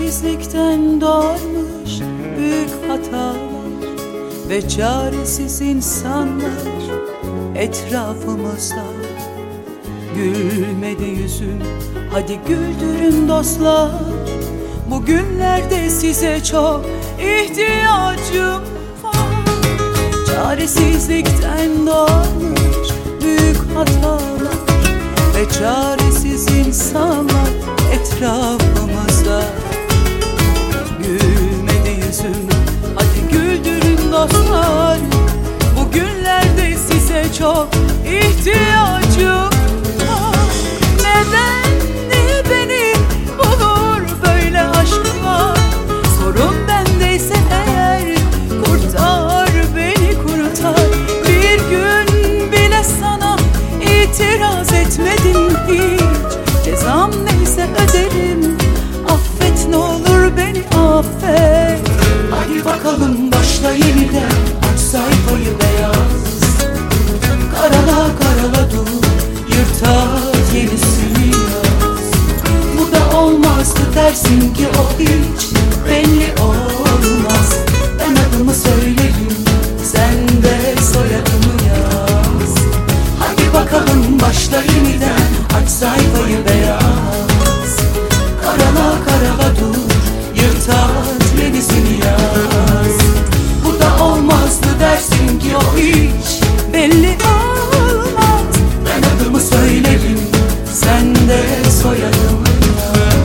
Çaresizlikten doğmuş büyük hatalar ve çaresiz insanlar etrafımızda. Gülmedi yüzüm, hadi güldürün dostlar. Bugünlerde size çok ihtiyacım var. Çaresizlikten doğmuş büyük hatalar ve çaresiz insanlar etrafımızda. Gülmedi yüzüm, hadi güldürün dostlar. Bugünlerde size çok ihtiyacım var. Neden, niye beni bulur böyle aşklar? Sorun bendeyse eğer, kurtar beni kurtar. Bir gün bile sana itiraz etmedim hiç. Cezam neyse öderim, affet ne olur beni affet. Hadi bakalım başla yeniden, aç sayfayı beyaz. Karala karala dur, yırtat yenisini yaz. Bu da olmazdı dersin ki o hiç belli olmaz. Ben adımı söylerim, sen de soyadımı yaz. Hadi bakalım başla yeniden, aç sayfayı beyaz. Karala karala dur, yırtat yenisini yaz. Bu da olmazdı dersin ki o hiç belli olmaz. Ben adımı söylerim, sen de soyadımı yaz.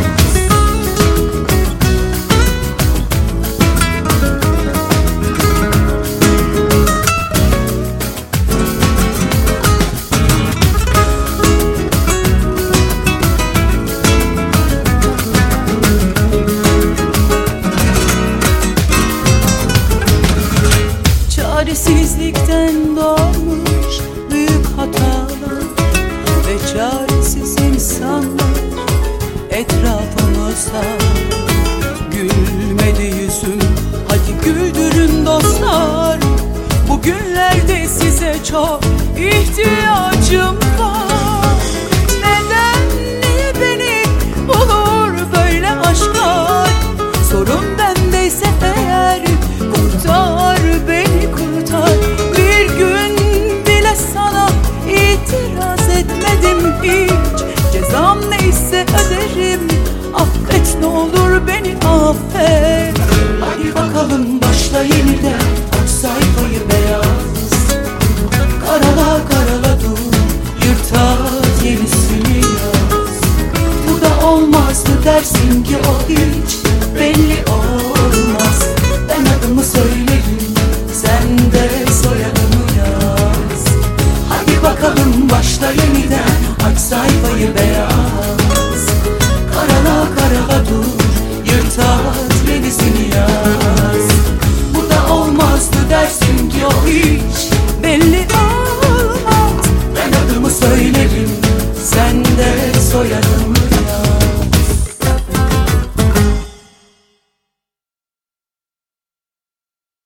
Çaresizlikten doğmuş büyük hatalar ve çaresiz insanlar etrafımızda. Gülmedi yüzüm, hadi güldürün dostlar. Bugünlerde size çok ihtiyacım var. Neden, niye beni bulur böyle aşklar? Sorun bendeyse eğer, kurtar beni kurtar. Bir gün bile sana itiraz etmedim hiç. Cezam neyse öderim, affet ne olur beni affet. Hadi bakalım başla yeniden, aç sayfayı beyaz. Karala karala dur, yırtat yenisini yaz. Bu da olmazdı dersin ki o hiç belli olmaz. Ben adımı söylerim, sen de soyadımı yaz. Hadi bakalım başla yeniden, aç sayfayı beyaz.